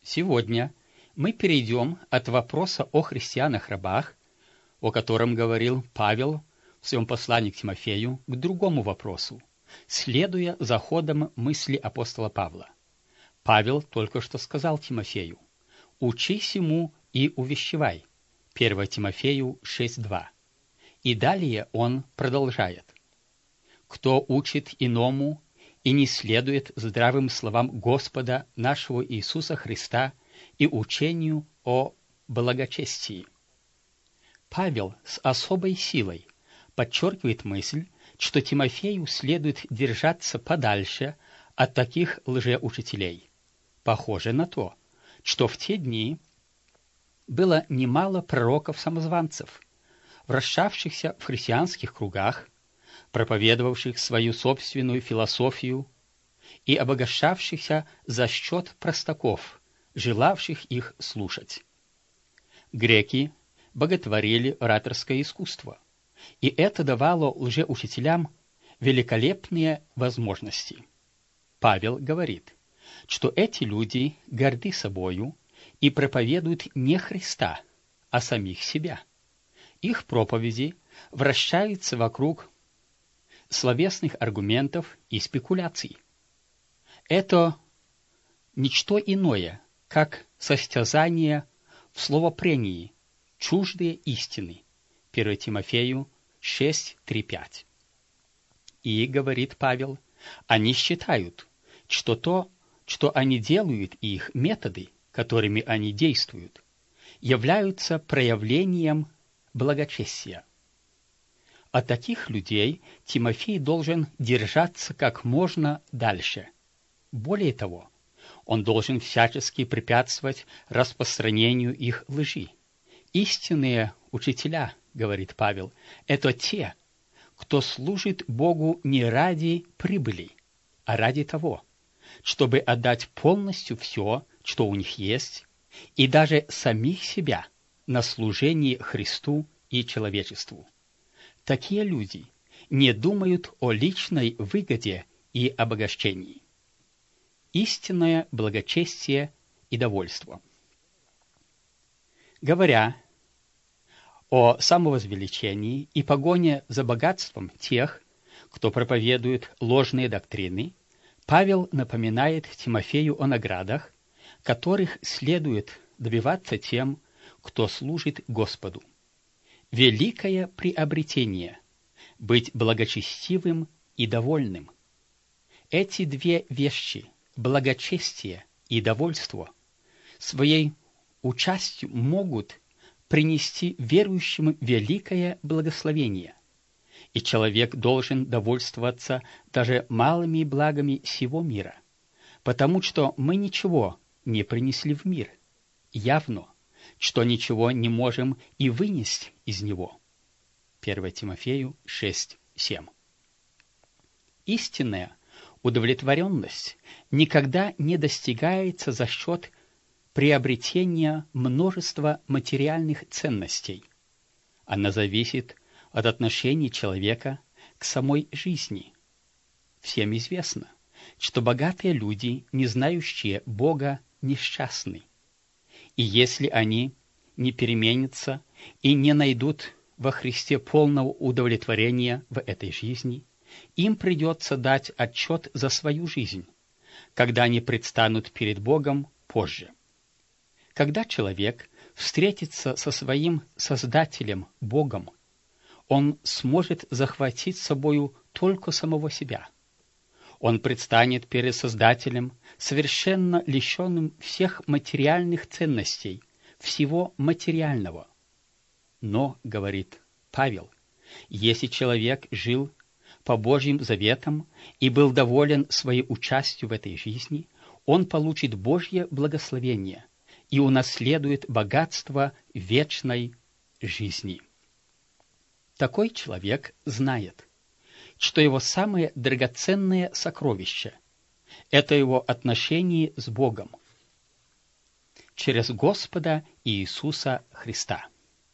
Сегодня мы перейдем от вопроса о христианах-рабах, о котором говорил Павел в своем послании к Тимофею, к другому вопросу, следуя за ходом мысли апостола Павла. Павел только что сказал Тимофею: «Учись ему и увещевай» 1 Тимофею 6:2. И далее он продолжает: «Кто учит иному и не следует здравым словам Господа нашего Иисуса Христа и учению о благочестии». Павел с особой силой подчеркивает мысль, что Тимофею следует держаться подальше от таких лжеучителей. Похоже на то, что в те дни было немало пророков-самозванцев, вращавшихся в христианских кругах, проповедовавших свою собственную философию и обогащавшихся за счет простаков, желавших их слушать. Греки боготворили ораторское искусство, и это давало лжеучителям великолепные возможности. Павел говорит, что эти люди горды собою и проповедуют не Христа, а самих себя. Их проповеди вращаются вокруг словесных аргументов и спекуляций. Это ничто иное, как состязание в словопрении, чуждые истины. 1 Тимофею 6:3-5. И, говорит Павел, они считают, что то, что они делают, и их методы, которыми они действуют, являются проявлением благочестия. От таких людей Тимофей должен держаться как можно дальше. Более того, он должен всячески препятствовать распространению их лжи. Истинные учителя, говорит Павел, это те, кто служит Богу не ради прибыли, а ради того, чтобы отдать полностью все, что у них есть, и даже самих себя на служение Христу и человечеству. Такие люди не думают о личной выгоде и обогащении. Истинное благочестие и довольство. Говоря о самовозвеличении и погоне за богатством тех, кто проповедует ложные доктрины, Павел напоминает Тимофею о наградах, которых следует добиваться тем, кто служит Господу. Великое приобретение – быть благочестивым и довольным. Эти две вещи – благочестие и довольство – своей участью могут принести верующему великое благословение, и человек должен довольствоваться даже малыми благами сего мира, потому что мы ничего не принесли в мир, явно, что ничего не можем и вынести из него. 1 Тимофею 6:7. Истинная удовлетворенность никогда не достигается за счет приобретения множества материальных ценностей. Она зависит от отношения человека к самой жизни. Всем известно, что богатые люди, не знающие Бога, несчастны. И если они не переменятся и не найдут во Христе полного удовлетворения в этой жизни, им придется дать отчет за свою жизнь, когда они предстанут перед Богом позже. Когда человек встретится со своим Создателем Богом, он сможет захватить с собою только самого себя. Он предстанет перед Создателем, совершенно лишенным всех материальных ценностей, всего материального. Но, говорит Павел, если человек жил по Божьим заветам и был доволен своей участью в этой жизни, он получит Божье благословение и унаследует богатство вечной жизни. Такой человек знает, что его самое драгоценное сокровище – это его отношение с Богом через Господа Иисуса Христа.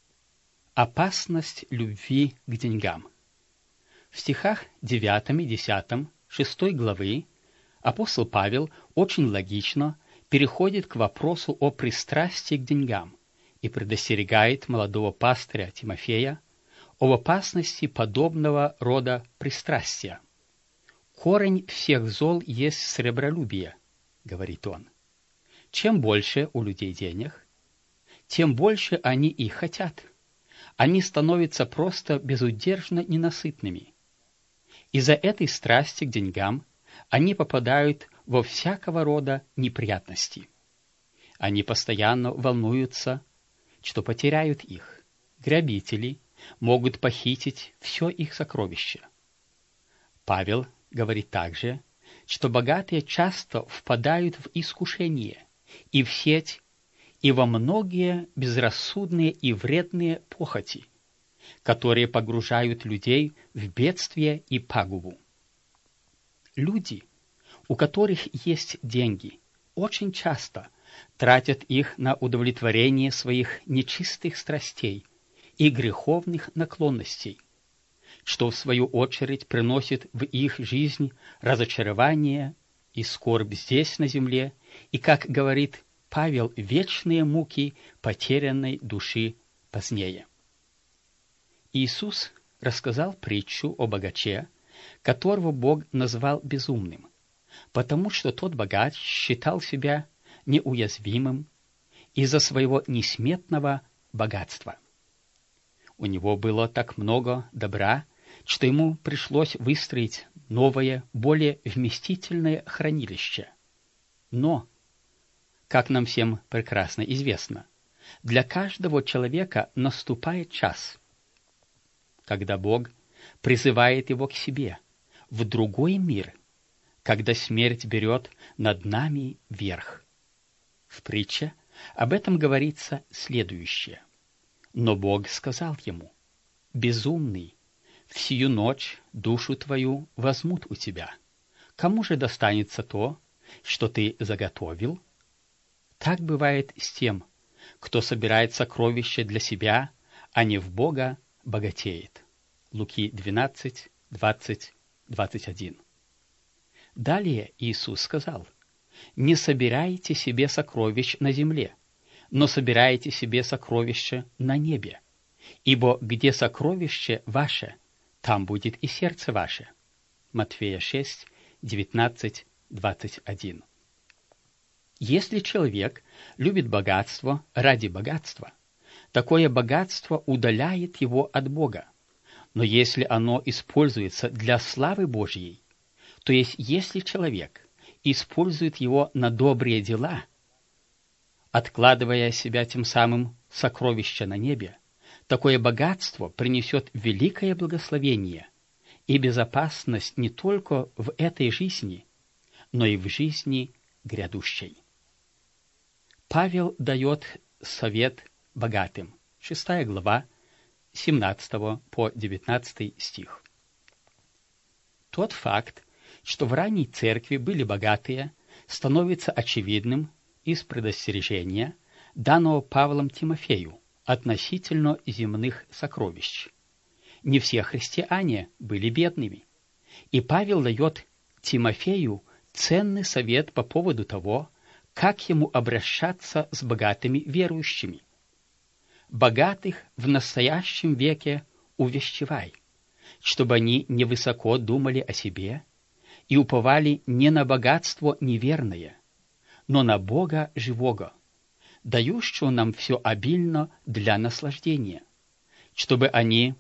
Опасность любви к деньгам. В стихах 9 и 10 6 главы апостол Павел очень логично переходит к вопросу о пристрастии к деньгам и предостерегает молодого пастыря Тимофея об опасности подобного рода пристрастия. «Корень всех зол есть сребролюбие», — говорит он. Чем больше у людей денег, тем больше они их хотят. Они становятся просто безудержно ненасытными. Из-за этой страсти к деньгам они попадают во всякого рода неприятности. Они постоянно волнуются, что потеряют их. Грабители могут похитить все их сокровища. Павел говорит также, что богатые часто впадают в искушение и в сеть, и во многие безрассудные и вредные похоти, которые погружают людей в бедствие и пагубу. Люди, у которых есть деньги, очень часто тратят их на удовлетворение своих нечистых страстей и греховных наклонностей, что в свою очередь приносит в их жизнь разочарование и скорбь здесь на земле, и, как говорит Павел, вечные муки потерянной души позднее. Иисус рассказал притчу о богаче, которого Бог назвал безумным, потому что тот богач считал себя неуязвимым из-за своего несметного богатства. У него было так много добра, что ему пришлось выстроить новое, более вместительное хранилище. Но, как нам всем прекрасно известно, для каждого человека наступает час, когда Бог призывает его к себе, в другой мир, когда смерть берет над нами верх. В притче об этом говорится следующее. Но Бог сказал ему: «Безумный, в сию ночь душу твою возьмут у тебя. Кому же достанется то, что ты заготовил?» Так бывает с тем, кто собирает сокровища для себя, а не в Бога богатеет. Луки 12, 20, 21. Далее Иисус сказал: «Не собирайте себе сокровищ на земле, но собирайте себе сокровища на небе, ибо где сокровище ваше, там будет и сердце ваше». Матфея 6, 19, 21. Если человек любит богатство ради богатства, такое богатство удаляет его от Бога. Но если оно используется для славы Божьей, то есть если человек использует его на добрые дела, откладывая себя тем самым сокровища на небе, такое богатство принесет великое благословение и безопасность не только в этой жизни, но и в жизни грядущей. Павел дает совет богатым. 6 глава, 17 по 19 стих. Тот факт, что в ранней церкви были богатые, становится очевидным из предостережения, данного Павлом Тимофею относительно земных сокровищ. Не все христиане были бедными, и Павел дает Тимофею ценный совет по поводу того, как ему обращаться с богатыми верующими. Богатых в настоящем веке увещевай, чтобы они невысоко думали о себе и уповали не на богатство неверное, но на Бога живого, дающего нам все обильно для наслаждения, чтобы они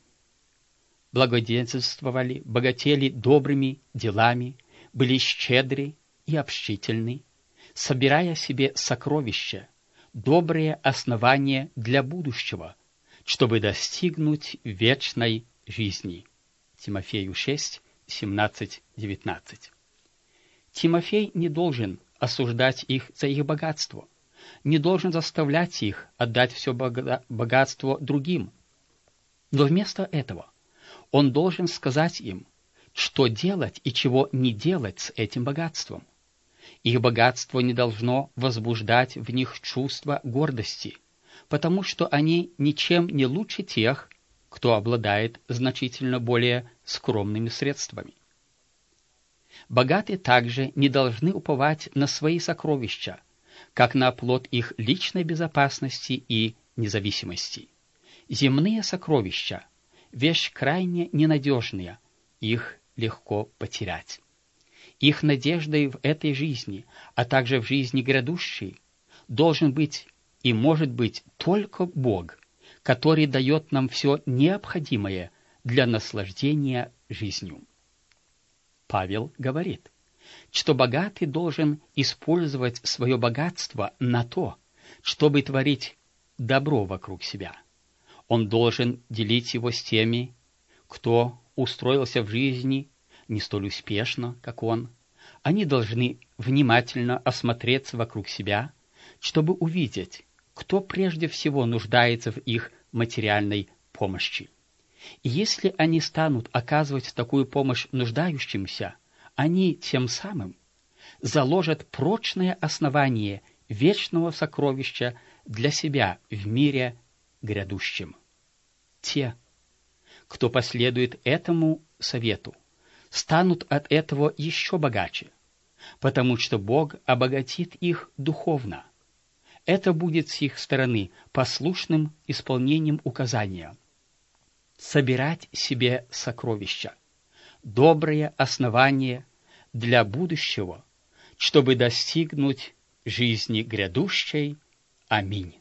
благодетельствовали, богатели добрыми делами, были щедры и общительны, собирая себе сокровища, добрые основания для будущего, чтобы достигнуть вечной жизни. Тимофею 6, 17, 19. Тимофей не должен осуждать их за их богатство, не должен заставлять их отдать все богатство другим. Но вместо этого он должен сказать им, что делать и чего не делать с этим богатством. Их богатство не должно возбуждать в них чувство гордости, потому что они ничем не лучше тех, кто обладает значительно более скромными средствами. Богатые также не должны уповать на свои сокровища, как на оплот их личной безопасности и независимости. Земные сокровища – вещь крайне ненадежная, их легко потерять. Их надеждой в этой жизни, а также в жизни грядущей, должен быть и может быть только Бог, который дает нам все необходимое для наслаждения жизнью. Павел говорит, что богатый должен использовать свое богатство на то, чтобы творить добро вокруг себя. Он должен делить его с теми, кто устроился в жизни не столь успешно, как он. Они должны внимательно осмотреться вокруг себя, чтобы увидеть, кто прежде всего нуждается в их материальной помощи. И если они станут оказывать такую помощь нуждающимся, они тем самым заложат прочное основание вечного сокровища для себя в мире грядущем. Те, кто последует этому совету, станут от этого еще богаче, потому что Бог обогатит их духовно. Это будет с их стороны послушным исполнением указания собирать себе сокровища, доброе основание для будущего, чтобы достигнуть жизни грядущей. Аминь.